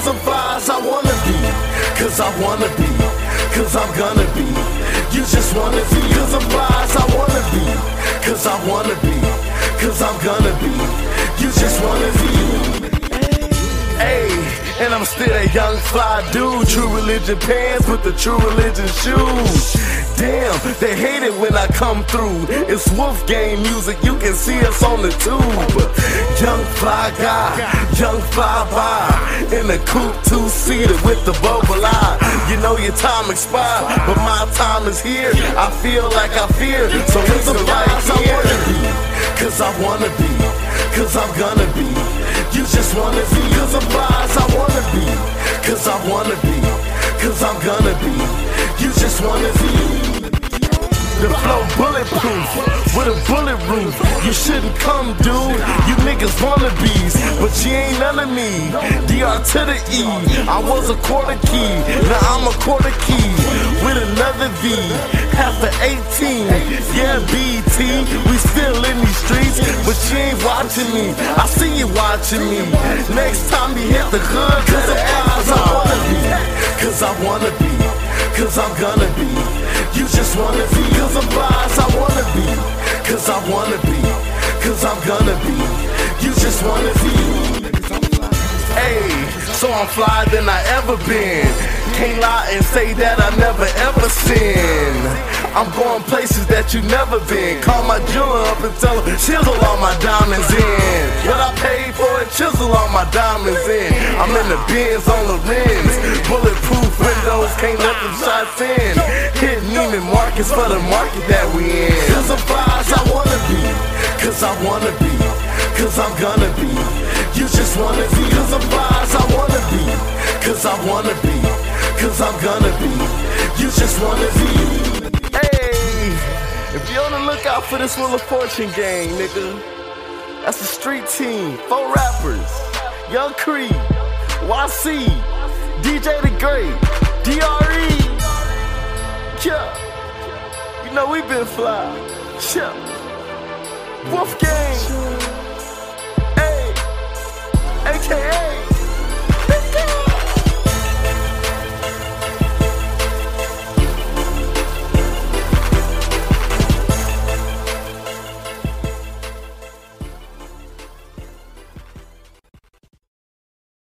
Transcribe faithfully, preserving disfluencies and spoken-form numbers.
I'm fly as I wanna be, cause I wanna be, cause I'm gonna be. You just wanna be, cause I'm fly as I wanna be, cause I wanna be, cause I'm gonna be. You just wanna be. Hey, and I'm still that young fly dude. True religion pants with the true religion shoes. Damn, they hate it when I come through. It's Wolfgang music, you can see us on the tube. Young fly guy, young fly vibe, in the coupe two-seater with the bubble eye. You know your time expired, but my time is here. I feel like I fear, so it's the lights I wanna be, cause I wanna be, cause I'm gonna be. You just wanna be, cause I'm fly as I wanna be, cause I wanna be, cause I'm gonna be. You just wanna be. The flow bulletproof, with a bullet roof. You shouldn't come, dude, you niggas wannabes, but you ain't none of me. D R to the E, I was a quarter key, now I'm a quarter key, with another V, half the eighteen. Yeah, B T, we still in these streets, but you ain't watching me. I see you watching me. Next time you hit the hood, cause the eyes I wanna be, cause I wanna be, cause I'm gonna be. You just wanna be, cause I'm fly as I wanna be, cause I wanna be, cause I'm gonna be. You just wanna be. Hey, so I'm flyer than I ever been. Can't lie and say that I never ever sin. I'm going places that you never been. Call my jeweler up and tell him chisel all my diamonds in. What I paid for it, chisel all my diamonds in. I'm in the Benz on the rims, bulletproof windows, can't let them shots in. Hitting Neiman Marcus for the market that we in. Cause I'm fly as I wanna be, cause I wanna be, cause I'm gonna be. You just wanna be, cause I'm fly as I wanna be, cause I wanna be, cause I'm gonna be. You just wanna be. Hey, if you're on the lookout for this Wheel of Fortune gang, nigga, that's a street team, four rappers, Young Creed, Y C, D J the Great, D R E. Yeah, you know we been fly. Yeah, Wolfgang, hey, A K A